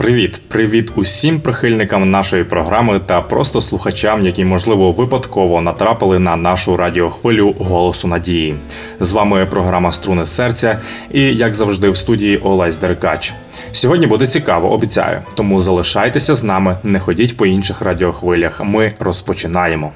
Привіт усім прихильникам нашої програми та просто слухачам, які, можливо, випадково натрапили на нашу радіохвилю «Голосу надії». З вами програма «Струни серця» і, як завжди, в студії Олесь Деркач. Сьогодні буде цікаво, обіцяю, тому залишайтеся з нами, не ходіть по інших радіохвилях. Ми розпочинаємо.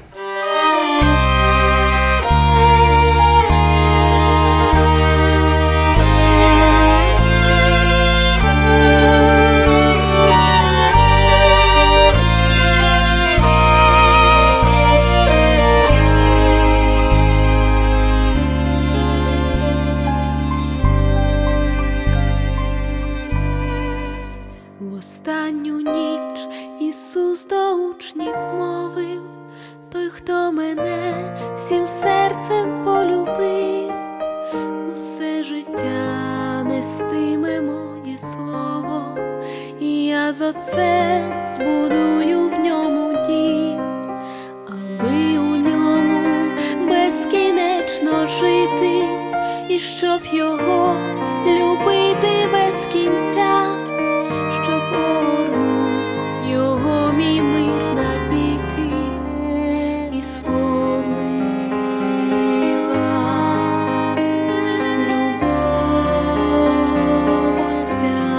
Останню ніч Ісус до учнів мовив: той, хто мене всім серцем полюбив, усе життя нестиме моє слово, і я з Отцем збудую в ньому дім, аби у ньому безкінечно жити, і щоб його любити без кінця. Огорнув його мій мир навіки, і сповнила любов Отця.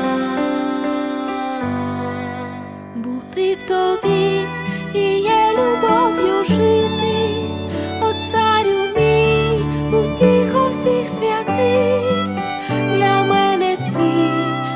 Бути в тобі і є любов'ю жити, о царю мій, утіхо всіх святих. Для мене ти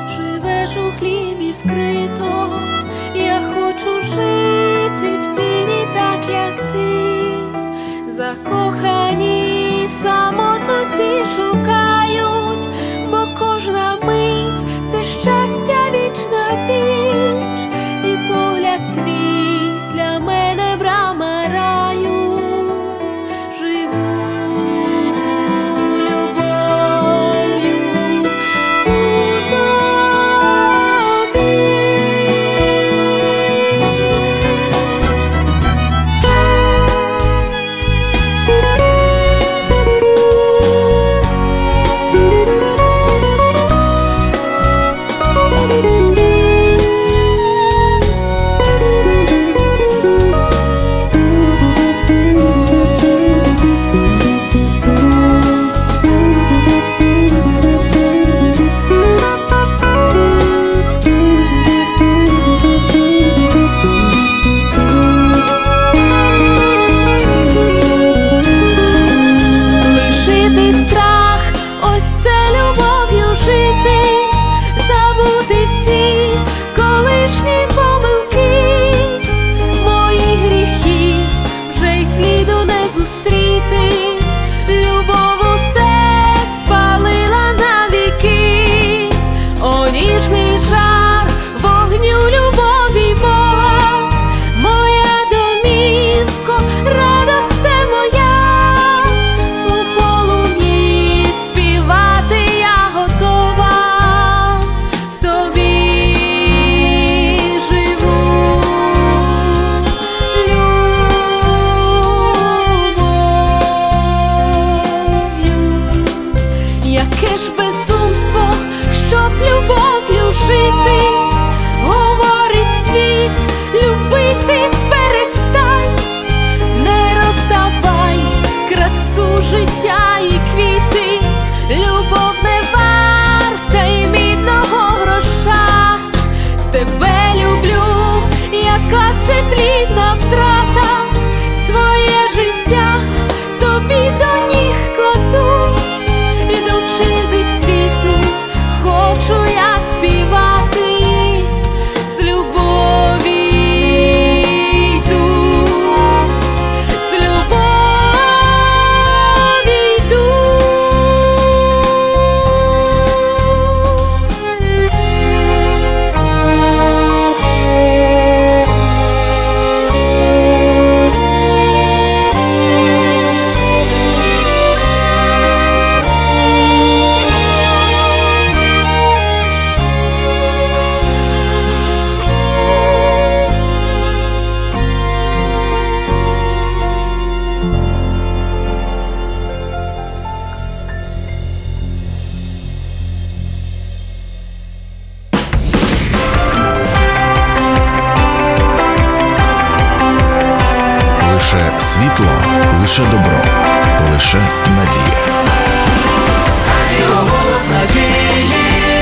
наша надія. Радіо «Голос надії».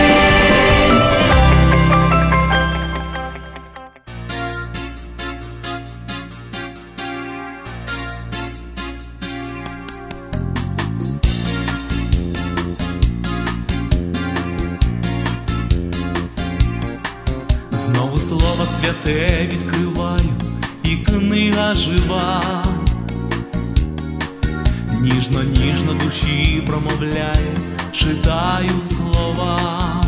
Знову слово святе відкриваю, і книга жива. Ніжно душі промовляє, читаю слова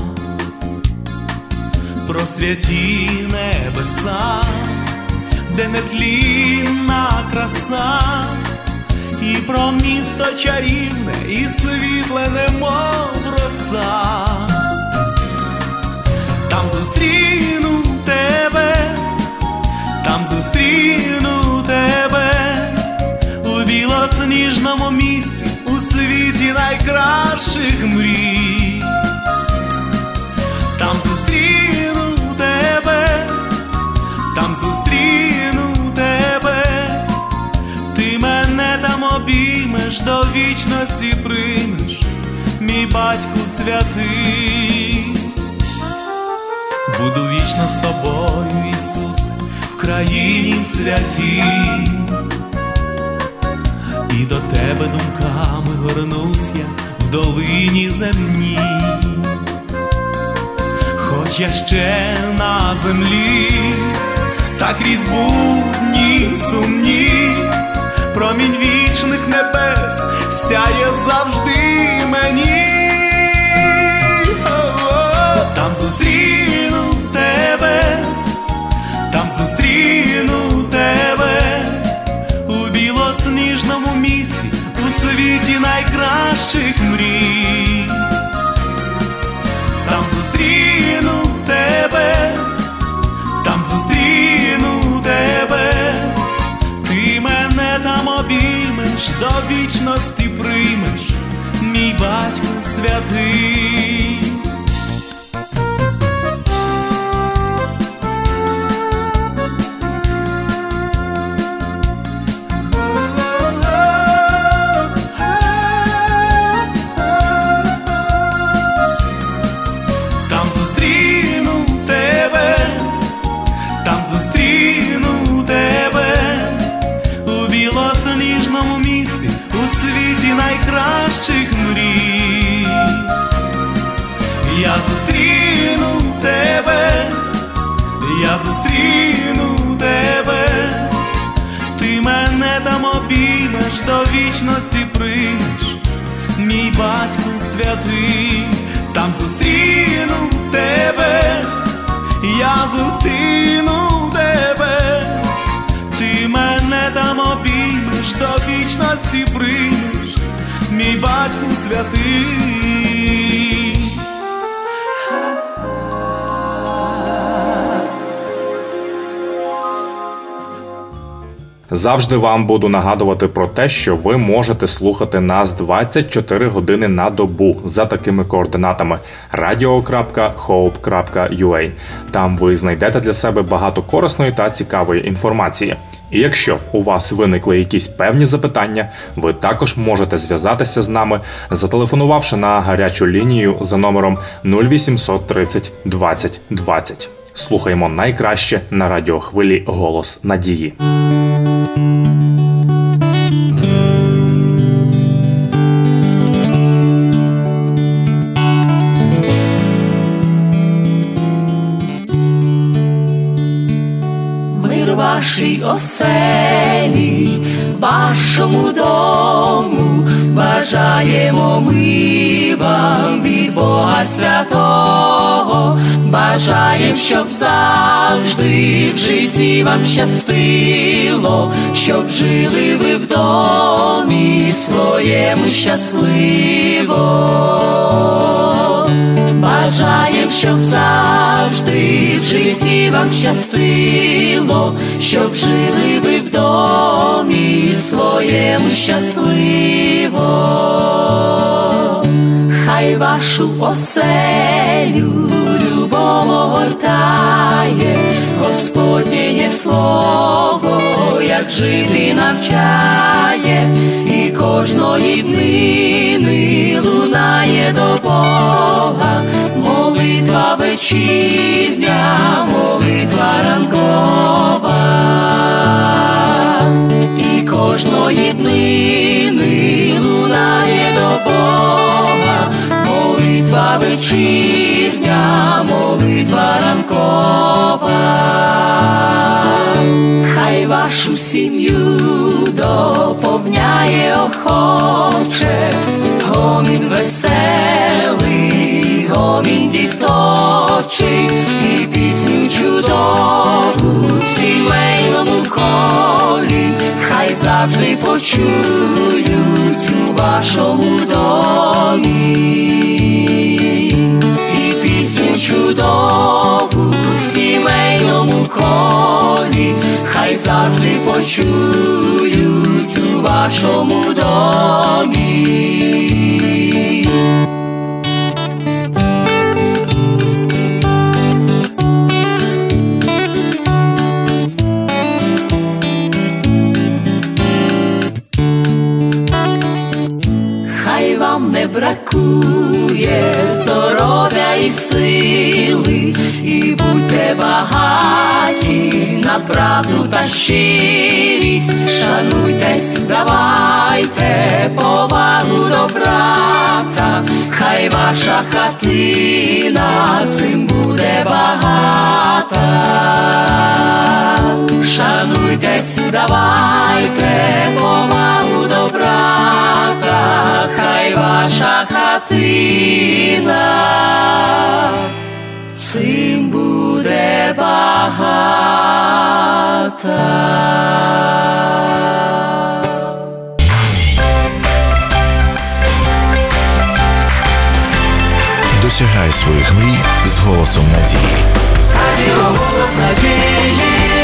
про святі небеса, де нетлінна краса, і про місто чарівне і світле, немов роса. Там зустріну тебе, там зустріну тебе, у білосніжному місті, у світі найкращих мрій. Там зустріну тебе, там зустріну тебе, ти мене там обіймеш, до вічності приймеш, мій батьку святий. Буду вічно з тобою, Ісусе, в країні святій, і до тебе думками горнусь я в долині земній. Хоч я ще на землі, та крізь будні сумні, промінь вічних небес сяє завжди мені. Там зустріну тебе, там зустріну тебе, у білосніжному місті, у світі найкращих мрій. Там зустріну тебе, там зустріну тебе, ти мене там обіймеш, до вічності приймеш, мій батько святий. Зустріну тебе у білосніжному місті, у світі найкращих мрій. Я зустріну тебе, я зустріну тебе, ти мене там обіймеш, до вічності приймеш, мій батько святий. Там зустріну тебе, я зустріну тебе, ти мене там обіймеш, до вічності приймеш, мій батько святий. Завжди вам буду нагадувати про те, що ви можете слухати нас 24 години на добу за такими координатами radio.hope.ua. Там ви знайдете для себе багато корисної та цікавої інформації. І якщо у вас виникли якісь певні запитання, ви також можете зв'язатися з нами, зателефонувавши на гарячу лінію за номером 0800 30 20 20. Слухаємо найкраще на радіохвилі «Голос надії». Мир вашій оселі, вашому дому, бажаємо ми вам від Бога Святого. Бажаєм, щоб завжди в житті вам щастило, щоб жили ви в домі своєму щасливо. Бажаєм, щоб завжди в житті вам щастило, щоб жили ви в домі своєму щасливо. Хай вашу оселю любов огортає, Господнє слово як жити навчає, і кожної днини лунає до Бога молитва вечірня, молитва ранкова, і кожної днини лунає до Бога молитва вечірня, молитва ранкова. Хай вашу сім'ю доповняє охоче гомін веселий, гомін діточий, і пісню чудову в сімейному колі, хай завжди почують у вашому домі, і пісню чудову в сімейному колі, хай завжди почують у вашому домі. Хай вам не бракує здоров'я і сили, і будьте багаті на правду та щирість. Шануйтесь, давайте повагу до брата, хай ваша хатина цим буде багата. Шануйтесь, давайте повагу до брата, хай ваша хатина цим буде багата. Досягай своїх мрій з голосом надії. Радіо «Голос надії».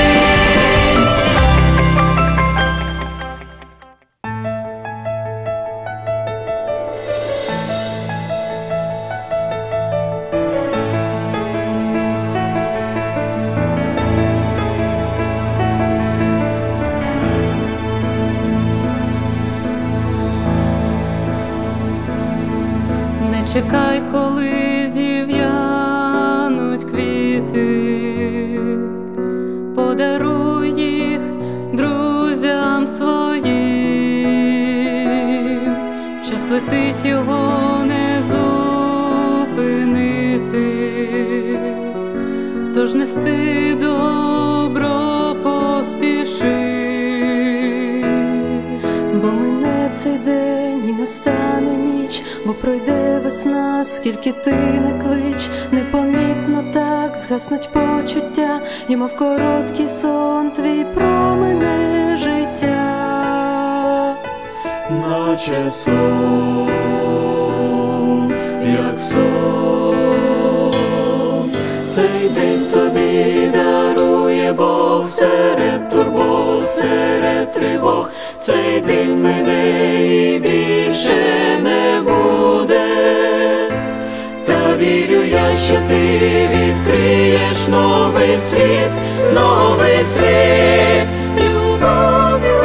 Чекай, коли зів'януть квіти, подаруй їх друзям своїм. Час летить, його не зупинити, тож нести добро поспіши. Бо мине цей день і настане ніч, бо пройде весна, скільки ти не клич. Непомітно так згаснуть почуття, і мов короткий сон твій промине життя. Наче сон, як сон, цей день тобі дарує Бог серед турбот, серед тривог. Цей день мене і більше не буде, та вірю я, що ти відкриєш новий світ, новий світ, любов'ю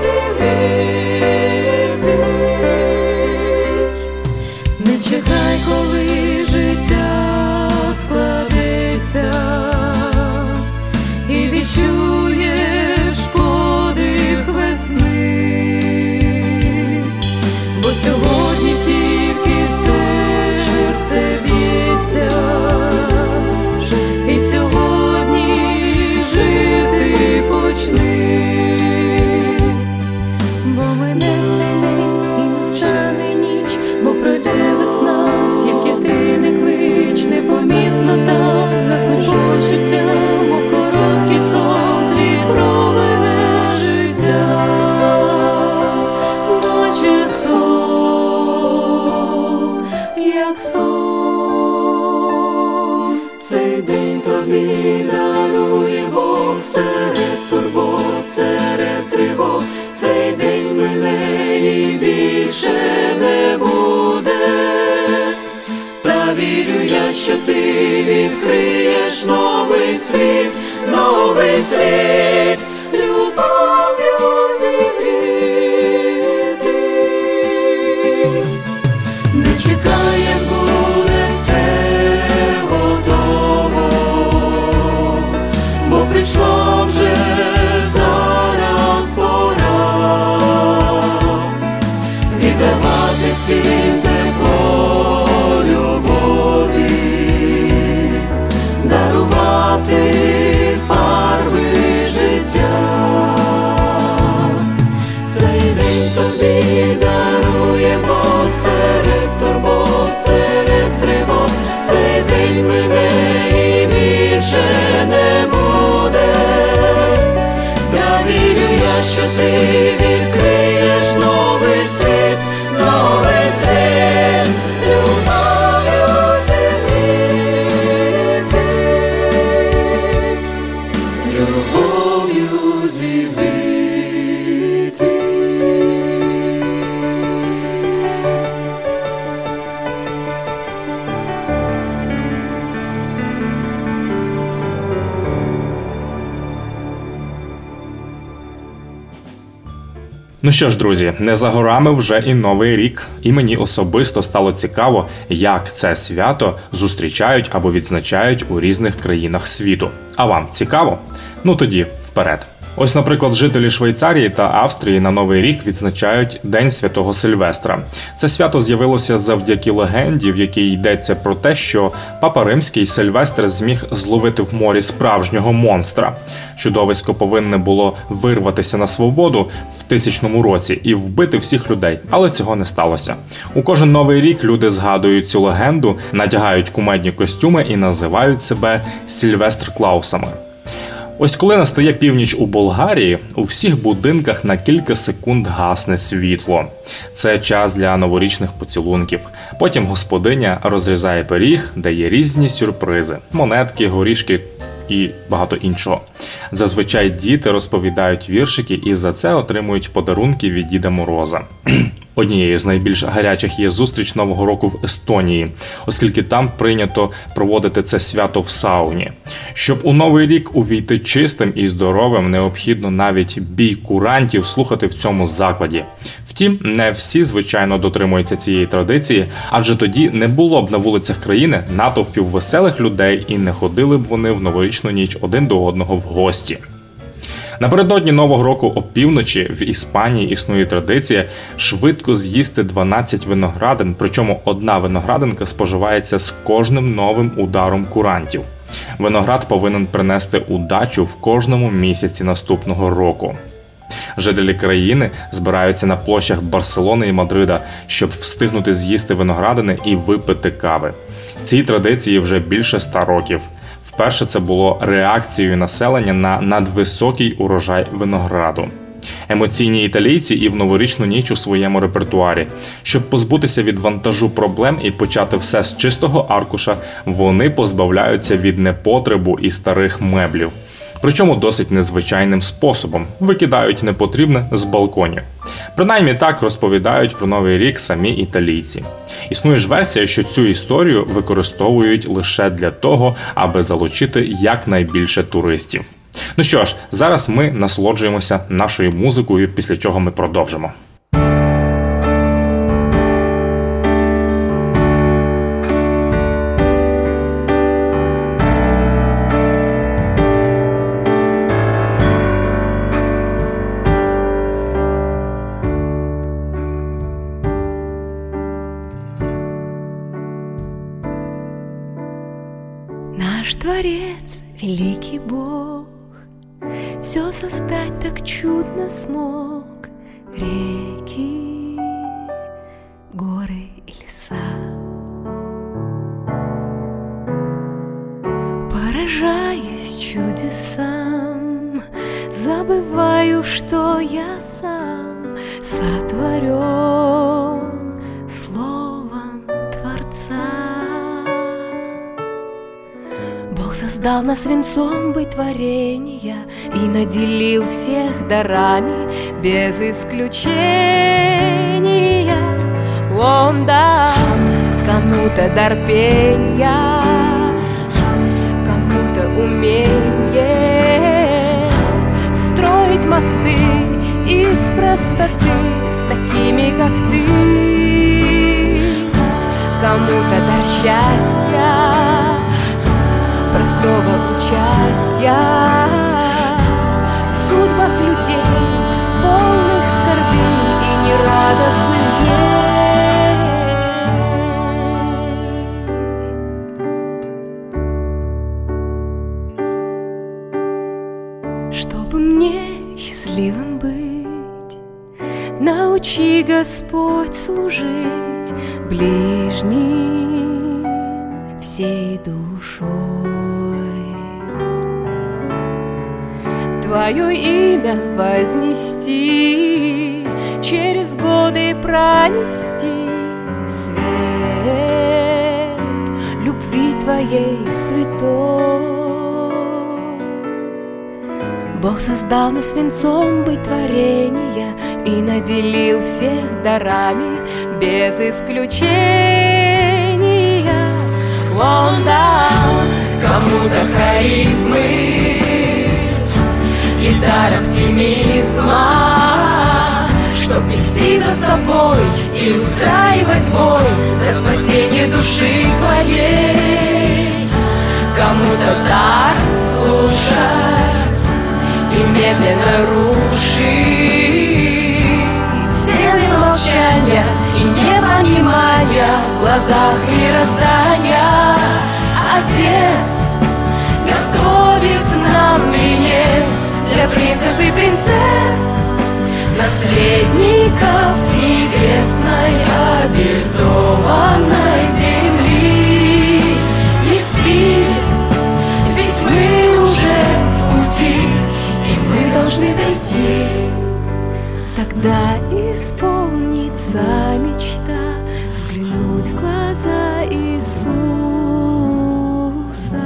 зігріть. Не чекай, коли життя складеться, і відчуєш подих весни, бо сьогодні тільки серце б'ється, і сьогодні жити почни. Бо мине цей день і настане ніч, бо пройде весна, скільки ти не клич. Непомітно так згаснуть почуття, мов короткий сон твій промине життя. Наче сон, як сон, цей день тобі дарує Бог серед турбот, серед тривог. Цей день мене і більше не буде, та вірю я, що ти відкриєш новий світ, новий світ, любов. всім тепло любові, дарувати фарби життя. Цей день тобі даруємо серед турбот, серед тривог. Цей день мине і більше не буде. Та вірю я, що ти відкриєш новий світ, новий світ, любов'ю зігріти, любов'ю зігріти. Ну що ж, друзі, не за горами вже і Новий рік. І мені особисто стало цікаво, як це свято зустрічають або відзначають у різних країнах світу. А вам цікаво? Ну тоді, вперед. Ось, наприклад, жителі Швейцарії та Австрії на Новий рік відзначають День Святого Сильвестра. Це свято з'явилося завдяки легенді, в якій йдеться про те, що Папа Римський Сильвестр зміг зловити в морі справжнього монстра. Чудовисько повинне було вирватися на свободу в 1000 році і вбити всіх людей, але цього не сталося. У кожен Новий рік люди згадують цю легенду, надягають кумедні костюми і називають себе Сильвестр-Клаусами. Ось коли настає північ у Болгарії, у всіх будинках на кілька секунд гасне світло. Це час для новорічних поцілунків. Потім господиня розрізає пиріг, дає різні сюрпризи – монетки, горішки і багато іншого. Зазвичай діти розповідають віршики і за це отримують подарунки від Діда Мороза. Однією з найбільш гарячих є зустріч Нового року в Естонії, оскільки там прийнято проводити це свято в сауні. Щоб у Новий рік увійти чистим і здоровим, необхідно навіть бій курантів слухати в цьому закладі. Втім, не всі, звичайно, дотримуються цієї традиції, адже тоді не було б на вулицях країни натовпів веселих людей і не ходили б вони в новорічну ніч один до одного в гості. Напередодні Нового року опівночі в Іспанії існує традиція швидко з'їсти 12 виноградин, причому одна виноградинка споживається з кожним новим ударом курантів. Виноград повинен принести удачу в кожному місяці наступного року. Жителі країни збираються на площах Барселони і Мадрида, щоб встигнути з'їсти виноградини і випити кави. Цій традиції вже більше 100 років. Вперше це було реакцією населення на надвисокий урожай винограду. Емоційні італійці і в новорічну ніч у своєму репертуарі. Щоб позбутися від вантажу проблем і почати все з чистого аркуша, вони позбавляються від непотребу і старих меблів. Причому досить незвичайним способом – викидають непотрібне з балконів. Принаймні так розповідають про Новий рік самі італійці. Існує ж версія, що цю історію використовують лише для того, аби залучити якнайбільше туристів. Ну що ж, зараз ми насолоджуємося нашою музикою, після чого ми продовжимо. Наш Творец, великий Бог, все создать так чудно смог. Реки, горы и леса. Поражаясь чудесам, забываю, что я сам сотворен словом Творца. Бог создал нас венцом быть творения и наделил всех дарами без исключения. Он дал кому-то дар пения, кому-то умение строить мосты из простоты с такими, как ты. Кому-то дар счастья, простого участия в судьбах людей, полных скорбей и нерадостных дней. служить ближним всей душой. Твое имя вознести, через годы пронести свет любви Твоей святой. Бог создал нас венцом быть творения и наделил всех дарами без исключения. Он дал кому-то харизмы и дар оптимизма, чтоб вести за собой и устраивать бой за спасение души твоей. Кому-то дар слушать и медленно рушить стены молчания и непонимания в глазах мироздания. Отец готовит нам венец для принцев и принцесс, наследников небесной обетованной земли. Не спи, ведь мы уже в пути, и мы должны дойти. Тогда исполнится мечта взглянуть в глаза Иисуса.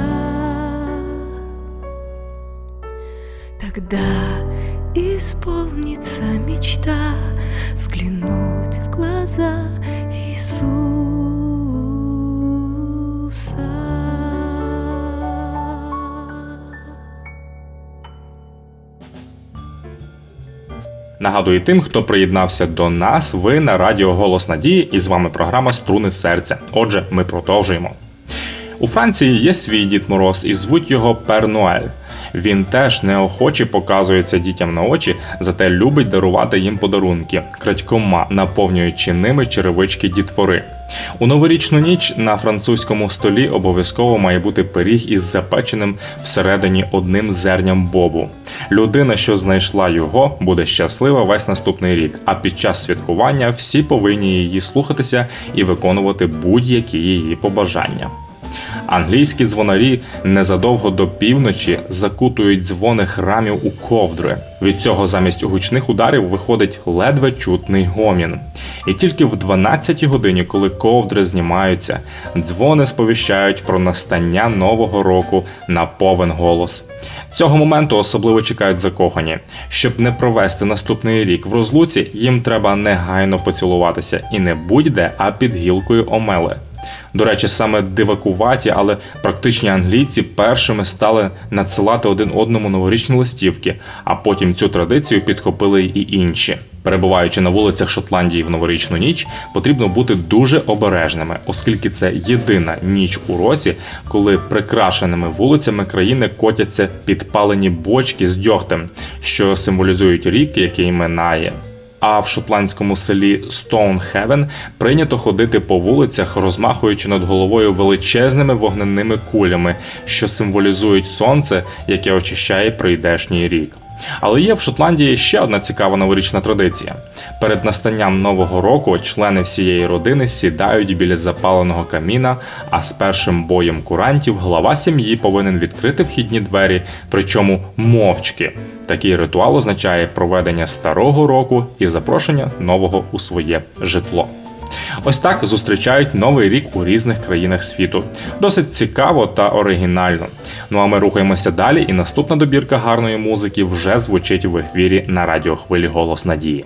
Тогда исполнится мечта взглянуть в глаза Иисуса. Нагадую тим, хто приєднався до нас, ви на радіо «Голос Надії» і з вами програма «Струни серця». Отже, ми продовжуємо. У Франції є свій Дід Мороз і звуть його Пер Ноель. Він теж неохоче показується дітям на очі, зате любить дарувати їм подарунки, крадькома наповнюючи ними черевички дітвори. У новорічну ніч на французькому столі обов'язково має бути пиріг із запеченим всередині одним зерням бобу. Людина, що знайшла його, буде щаслива весь наступний рік, а під час святкування всі повинні її слухатися і виконувати будь-які її побажання. Англійські дзвонарі незадовго до півночі закутують дзвони храмів у ковдри. Від цього замість гучних ударів виходить ледве чутний гомін. І тільки в 12-й годині, коли ковдри знімаються, дзвони сповіщають про настання Нового року на повен голос. Цього моменту особливо чекають закохані. Щоб не провести наступний рік в розлуці, їм треба негайно поцілуватися. І не будь-де, а під гілкою омели. До речі, саме дивакуваті, але практичні англійці першими стали надсилати один одному новорічні листівки, а потім цю традицію підхопили і інші. Перебуваючи на вулицях Шотландії в новорічну ніч, потрібно бути дуже обережними, оскільки це єдина ніч у році, коли прикрашеними вулицями країни котяться підпалені бочки з дьогтем, що символізують рік, який минає. А в шотландському селі Стоунхевен прийнято ходити по вулицях, розмахуючи над головою величезними вогненними кулями, що символізують сонце, яке очищає прийдешній рік. Але є в Шотландії ще одна цікава новорічна традиція. Перед настанням Нового року члени всієї родини сідають біля запаленого каміна, а з першим боєм курантів глава сім'ї повинен відкрити вхідні двері, причому мовчки. Такий ритуал означає проведення старого року і запрошення нового у своє житло. Ось так зустрічають Новий рік у різних країнах світу. Досить цікаво та оригінально. Ну а ми рухаємося далі, і наступна добірка гарної музики вже звучить в ефірі на радіохвилі «Голос Надії».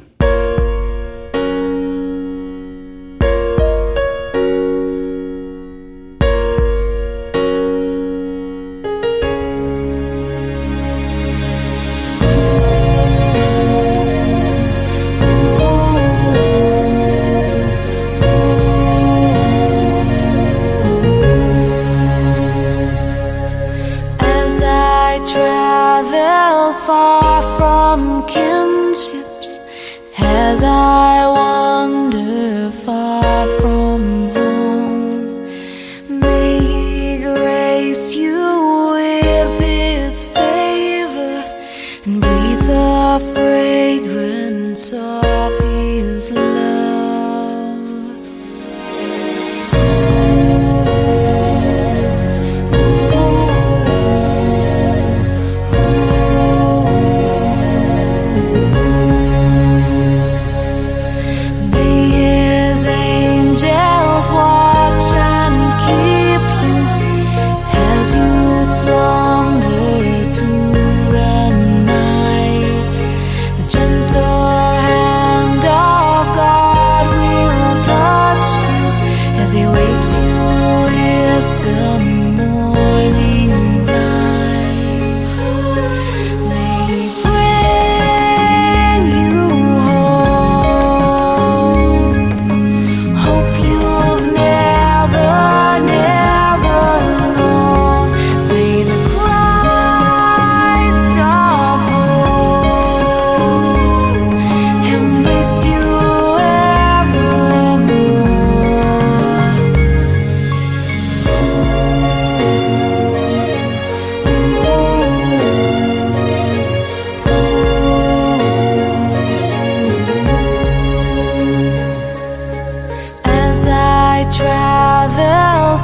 Far from kinships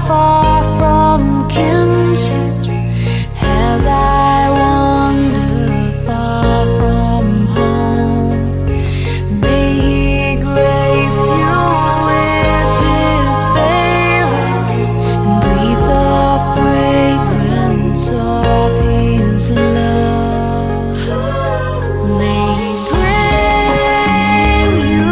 far from kinships as I wander far from home. May He grace you with His favor and breathe the fragrance of His love. May He bring you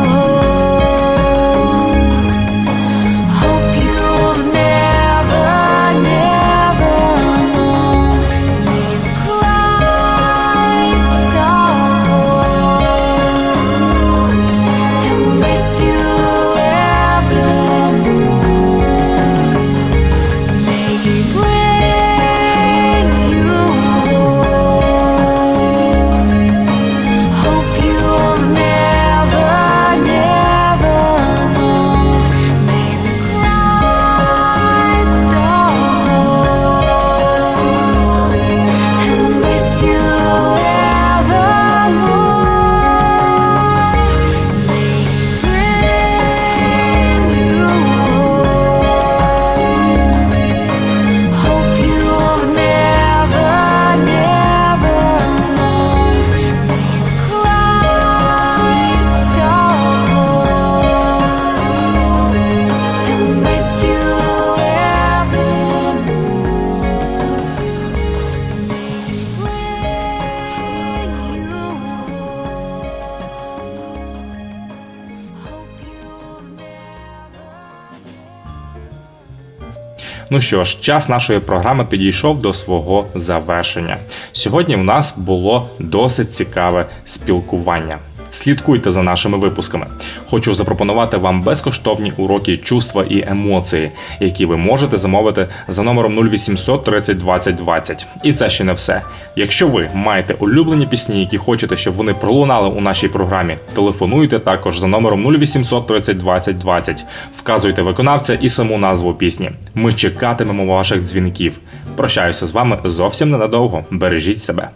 home. Hope you've never, never known. May the Christ of hope embrace you evermore. May He bring you home. Hope you've never, never known. May the Christ of hope embrace you evermore. May He bring you home. Hope you've never, never known. May the Christ of hope embrace you evermore. May He bring you home. Hope you've never. Ну що ж, час нашої програми підійшов до свого завершення. Сьогодні в нас було досить цікаве спілкування. Слідкуйте за нашими випусками. Хочу запропонувати вам безкоштовні уроки чувства і емоції, які ви можете замовити за номером 0800 30 20 20. І це ще не все. Якщо ви маєте улюблені пісні, які хочете, щоб вони пролунали у нашій програмі, телефонуйте також за номером 0800 30 20 20. Вказуйте виконавця і саму назву пісні. Ми чекатимемо ваших дзвінків. Прощаюся з вами зовсім ненадовго. Бережіть себе.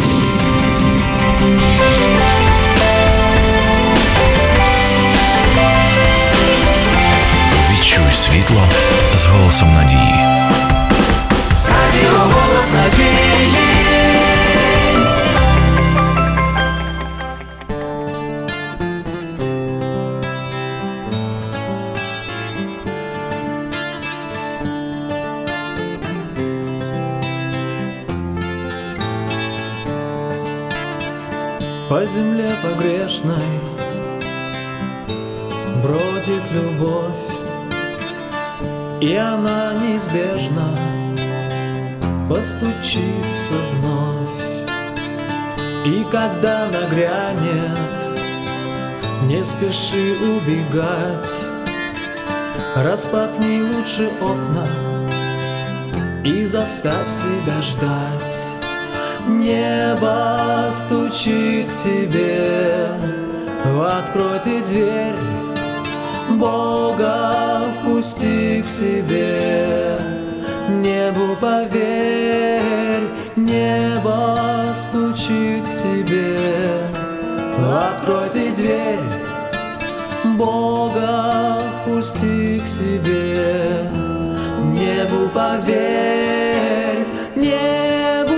Відчуй світло з голосом надії. Радіо «Голос надії». По земле погрешной бродит любовь, и она неизбежно постучится вновь. И когда нагрянет, не спеши убегать, распахни лучше окна и заставь себя ждать. Небо стучит к тебе, открой ты дверь, Бога впусти к себе. Небу поверь, небо стучит к тебе, открой ты дверь, Бога впусти к себе. Небу поверь, небу.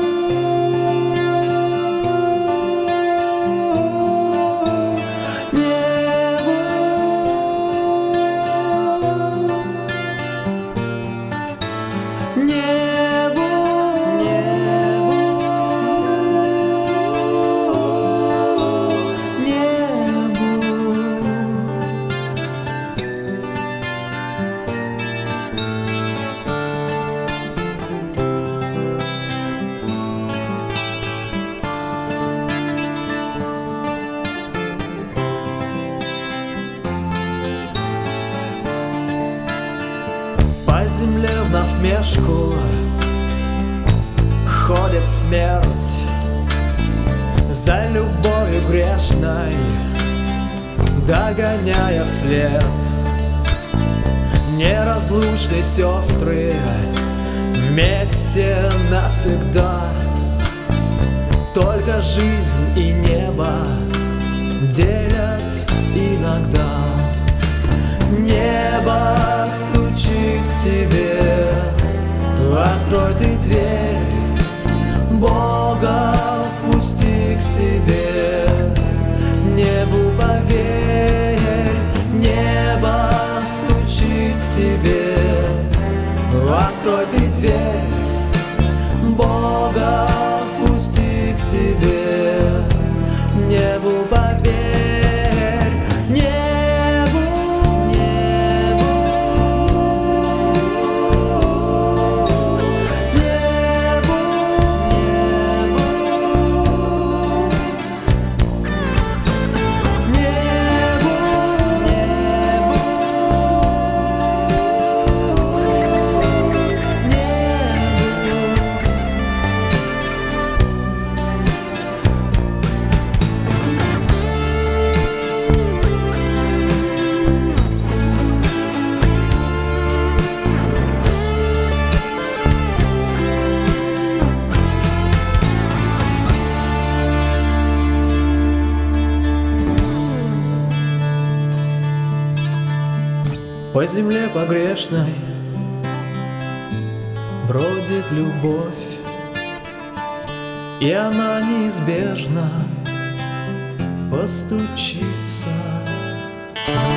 Земле в насмешку ходит смерть за любовью грешной, догоняя вслед. Неразлучные сестры вместе навсегда, только жизнь и небо делят иногда. Небо стучит к Открой ты дверь, Бога впусти к себе. Небу поверь, небо стучит к тебе. Открой ты дверь, Бога впусти к себе. Небу поверь, небу, небу, небу, небу, небу, по земле погрешной бродит любовь, и она неизбежно постучится в